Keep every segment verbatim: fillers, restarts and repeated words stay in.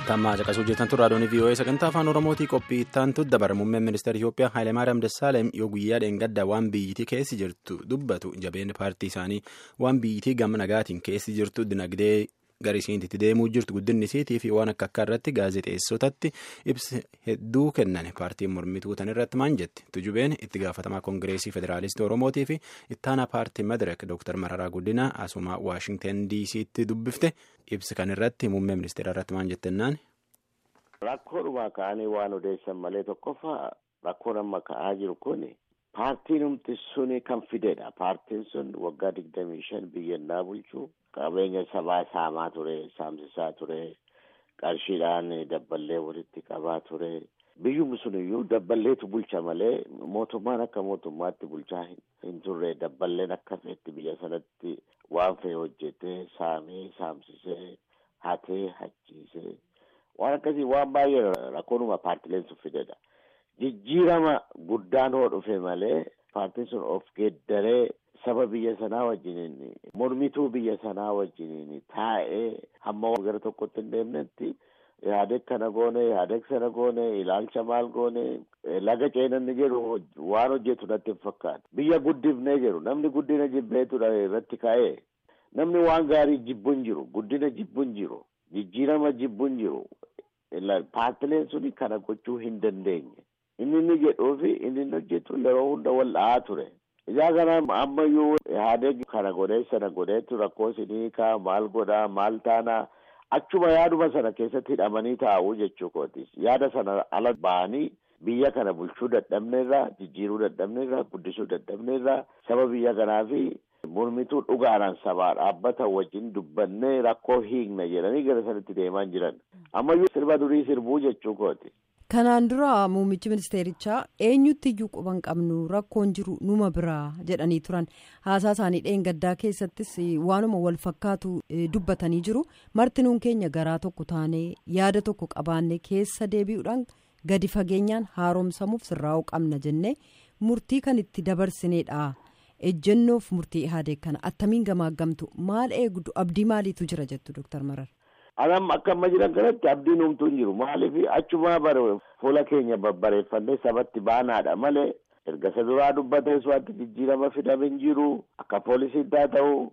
Tammaa caqasuu jirtan turraa doonii V O A sagantaa afaan Oromootii qophii ittaantu dabara muummeen ministeera Itoophiyaa Hayilemaariyaam Dassaaleny yoo guyyaa dheengaddaa waan biyyittii keessi jirtu dubbatu jabeen paartii isaanii waan biyyittii gama nagaatiin keessi jirtu dinagdee garisiintitti deemuu jirtu guddinni isiitii fi waan akka akka irratti gaazexeessotatti ibsa hedduu kennan paartiin mormituu tan irratti maan jetti tujubeen itti gaafatamaa koongireesii federaalistii Oromootii fi ittaanaa paartii Madirek Dooktar Mararaa Guddinaa asuma Waashingtan D C'tti dubbifte ibsa kan irratti muummee ministeera irratti maan jettennaan. Rakkoodhuma ka'anii waan odeessan malee tokkoffaa rakkoon amma ka'aa jiru kun paartiin humti suni kan fidedha. Paartiin sun waggaa digdamii shan biyyannaa bulchuu qabeenya sabaa saamaa ture, saamsisaa ture, qarshiidhaan dabballee walitti qabaa ture. Biyyuma sun iyyuu dabballeetu bulcha malee mootummaan akka mootummaatti bulchaa hin turre. Dabballeen akka feetti biyya sanatti waan fe'e hojjetee saamee saamsisee hatee hachiisee. Waan akkasii waan baay'ee rakkoonuma paartileen sun fidedha. Jijjiirama guddaan hoo dhufe malee paartiin sun of geeddaree saba biyya sanaa wajjiniin mormituu biyya sanaa wajjiniin taa'ee hamma gara tokkotti hin deemnetti yaadek kana goone yaadek sana goone ilaalcha maal goone laga ceenanni jedhu waan hojjetu natti hin fakkaatu. Biyya guddifnee jedhu namni guddina jibbeetudha irratti ka'ee namni waan gaarii jibbuun jiru guddina jibbuun jiru jijjiirama jibbuun jiru. Paartileen suni kana gochuu hin dandeenye. Inni inni jedhuu fi inni inni hojjetu yeroo hunda wal dha'aa ture. Ijaa kana ammayyuu yaadeg kana godhee sana godheetu rakkoo isinii kaa maal godhaa maal taanaa achuma yaaduma sana keessatti hidhamanii taa'uu jechuu kootis. Yaada sana ala ba'anii biyya kana bulchuu dadhabneerraa jijjiiruu dadhabneerraa guddisuu dadhabneerraa saba biyya kanaa fi mormituu dhugaadhaan sabaa dhaabbata wajjin dubbannee rakkoo hiikna jedhanii gara sanatti deemaa jiran. Ammayyuu sirba durii sirbuu jechuu kooti. Kanaan dura muummichi ministeerichaa eenyutti iyyuu quban qabnu rakkoon jiru numa biraa jedhanii turan. Haasaa isaanii dheengaddaa keessattis waanuma wal fakkaatu dubbatanii jiru. Martinuun keenya garaa tokko taanee yaada tokko qabaannee keessa deebi'uudhaan gadi fageenyaan haaromsamuuf sirraa'uu qabna jennee murtii kan itti dabarsineedha. Ejjennoof murtii Ihaadeeg kana attamiin gamaaggamtu maal eegdu abdii maaliitu jira jettu Dooktar Marar? Anam akka amma jiran kanatti abdiin humtuu hin jiru. Maaliif achumaa bare fuula keenya babbareeffannee sabatti baanaadha malee erga isa duraa dubbatees wanti jijjiirama fidame hin jiru. Akka poolisiin taa ta'u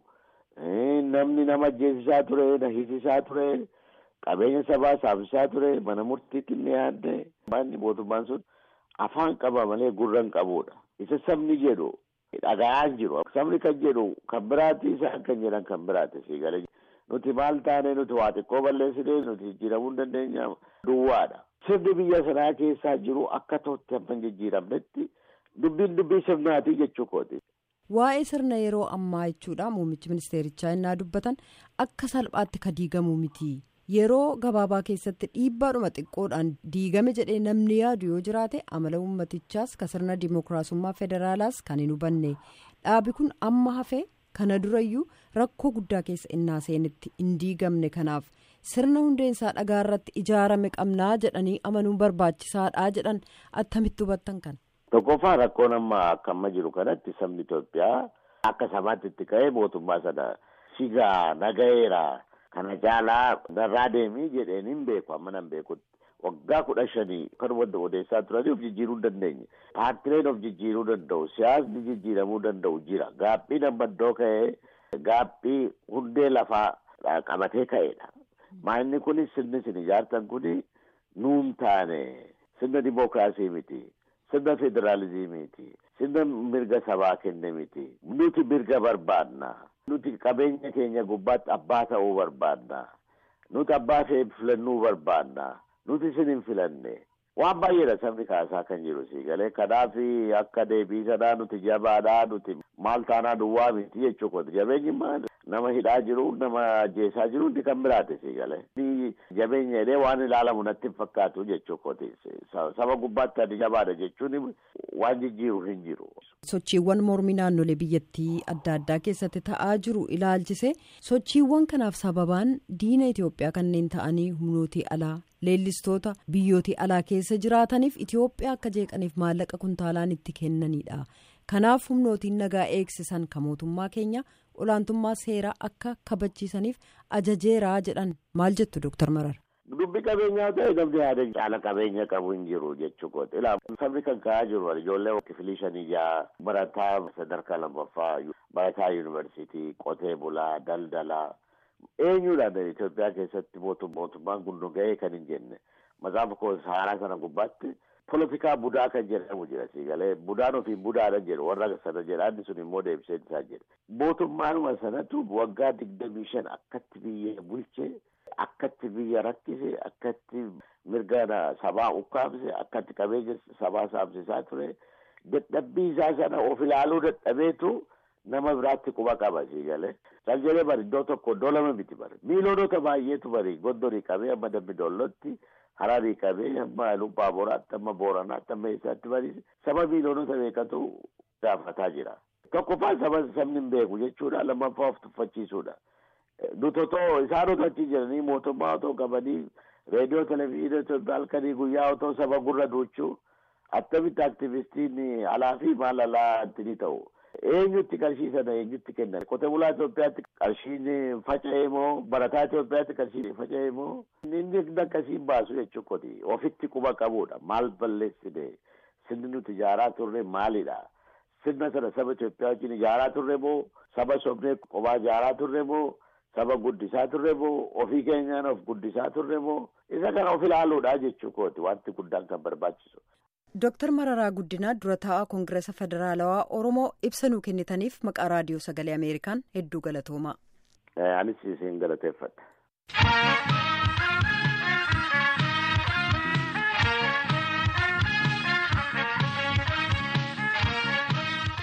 namni nama ajjeesisaa ture, na hiisisaa ture, qabeenya sabaa saamsisaa ture, mana murtiitti ni yaadde. Manni mootummaan sun afaan qaba malee gurra hin qabudha. Isa sabni jedhu dhaga'aa jiru. Sabni kan jedhu kan biraati isaan kan jedhan kan biraati siigalee. Nuti maal taane nuti waa xiqqoo balleessinee nuti jijjiiramuu hin dandeenya duwwaadha. Sirni biyya sanaa keessaa jiru akka ta'utti hamma jijjiiramnetti dubbiin dubbii sirnaati jechuu kooti. Waa'ee sirna yeroo ammaa jechuudha muummichi ministeerichaa innaa dubbatan akka salphaatti ka diigamu miti. Yeroo gabaabaa keessatti dhiibbaadhuma xiqqoodhaan diigame jedhee namni yaadu yoo jiraate amala uummatichaas ka sirna dimookiraasummaa federaalaas kan hin hubanne dhaabi kun amma hafee kana durayyuu rakkoo guddaa keessa innaa seenetti hin diigamne kanaaf sirna hundeensaa dhagaa irratti ijaarame qabnaa jedhanii amanuun barbaachisaadhaa jedhan attamitti hubattan kana. Tokkoffaa rakkoon amma akka amma jiru kanatti sabni Itoophiyaa akka samaatti itti ka'ee mootummaa sana sigaa nagayeera. Kana caalaa narraa deemii jedheen hin beeku amma nan beekutti. Waggaa kudha shanii kan wanta odeessaa turanii of jijjiiruu hin dandeenye. Paartileen of jijjiiruu danda'u. Siyaasni jijjiiramuu danda'u jira. Gaaffii nambaddoo ka'ee gaaffii hundee lafaa qabatee ka'eedha. Maanni kunis sirni isin ijaartan kuni nuun taane sirna dimookiraasii miti. Sirna federaalizimii miti. Sirna mirga sabaa kenne miti. Nuti mirga barbaadna. Nuti qabeenya keenya gubbaatti abbaa ta'uu barbaadna. Nuti abbaa ta'e filannuu barbaadna. Nuti isin hin filanne. Waan baay'eedha sabni kaasaa kan jiru siigalee. Kanaaf akka deebii sanaa nuti jabaadhaa nuti maal taanaa duwwaa miti jechuu kooti. Jabeenyi maal nama hidhaa jiru nama ajjeesaa jiru hundi kan biraate siigalee. Jabeenya jedhee waan ilaalamu natti hin fakkaatu jechuu kooti. Saba gubbaatti adi jabaadha jechuun waan jijjiiru hin jiru. Sochiiwwan mormii naannolee biyyattii adda addaa keessatti ta'aa jiru ilaalchise sochiiwwan kanaaf sababaan diina Itoophiyaa kanneen ta'anii humnootii alaa leellistoota biyyootii alaa keessa jiraataniif Itoophiyaa akka jeeqaniif maallaqa kuntaalaan itti kennanidha. Kanaaf humnootiin nagaa eegsisan kan mootummaa keenya olaantummaa seeraa akka kabachiisaniif ajajeeraa jedhan maal jettu Dooktar Marar? Dubbi qabeenyaa ta'e namni yaada caala qabeenya qabu hin jiru jechuudha. Ilaa sabni kan ka'aa jiru ijoollee kifilii shanii jaha barataa sadarkaa lammaffaa barataa yuunivarsiitii qotee bulaa daldalaa eenyuudhaan Itoophiyaa keessatti mootummaan kun ga'ee kan hin jenne maqaan koo haaraa sana gubbaatti poolitikaa budaa kan jedhamu jira siigalee budaan ofii budaadha jedhu warra sana jedhaan sun immoo deebisee isaa jedhe mootummaanuma sanatu waggaa digdamii shan akkatti biyya bulchee akkatti biyya rakkise akkatti mirga sabaa ukkaamse akkatti qabeenya sabaa saamsisaa ture dadhabbii isaa sana of ilaaluu dadhabeetu nama biraatti quba qaba siigalee kan jedhee bari iddoo tokko iddoo lama miti bari miiloonota baay'eetu bari gondorii qabee amma dambi dollootti hararii qabee amma lubbaa boraatti amma booranaatti amma eessaatti bari saba miiloonota beekatu gaafataa jira tokkoffaan saba sabni hin beeku jechuudha lammaffaa of tuffachiisuudha dutotoo isaanota achi jiranii mootummaa otoo qabanii reediyoo televiziyoonii Itoophiyaa halkanii guyyaa otoo saba gurra duuchuu attamitti aktivistiin alaa fi maal alaa antini ta'u. Eenyutti qarshii sana eenyutti kennan qotee bulaa Itoophiyaatti qarshiin faca'ee moo barataa Itoophiyaatti qarshiin faca'ee moo inni akkasiin baasu jechuudha ofitti quba qabuudha maal balleessine sirni nuti ijaaraa turre maalidha sirna sana saba Itoophiyaa wajjin ijaaraa turre moo saba sobnee qobaa ijaaraa turre moo saba guddisaa turre moo ofii keenyaan of guddisaa turre moo isa kana of ilaaluudha jechuudha wanti guddaan kan barbaachisu. Dooktar Mararaa Guddinaa dura taa'aa Koongireesa Federaalawaa Oromoo ibsa nuu kennitaniif maqaa raadiyoo sagalee Ameerikaan hedduu galatoomaa. Anis isin galateeffadha.